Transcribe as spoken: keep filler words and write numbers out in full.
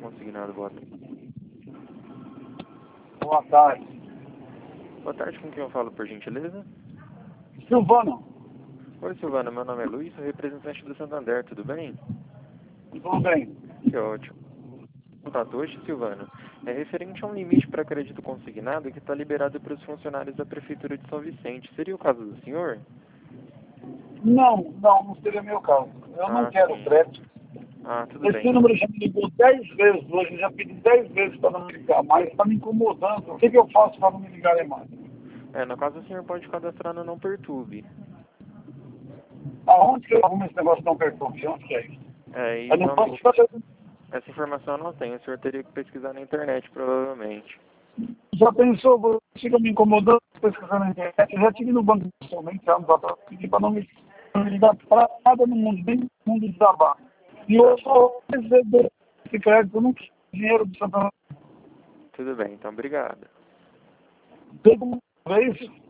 consignado. Boa tarde. Boa tarde. Boa tarde, com quem eu falo, por gentileza? Silvano. Oi, Silvana, meu nome é Luiz, sou representante do Santander, tudo bem? Tudo bem. Que ótimo. O contato hoje, Silvana, é referente a um limite para crédito consignado que está liberado para os funcionários da Prefeitura de São Vicente. Seria o caso do senhor? Não, não, não seria meu caso. Eu não Ah, quero sim. crédito. Ah, tudo Esse bem. número já me ligou dez vezes hoje, eu já pedi dez vezes para não me ligar mais, está me incomodando. O que, que eu faço para não me ligarem mais? É, no caso, o senhor pode cadastrar no Não Perturbe. Aonde que eu arrumo esse negócio tão perturbe? Onde que é isso? É, e Eu não posso realmente, fazer. essa informação eu não tenho. O senhor teria que pesquisar na internet, provavelmente. Já pensou, você fica me incomodando, pesquisando na internet. Eu já tive no banco pessoalmente, anos atrás, pedi para não me, não me ligar para nada no mundo, nem no mundo de trabalho. E eu só receber esse crédito, eu não quero dinheiro do Santander. Tudo bem, então obrigado. Todo mundo vê isso.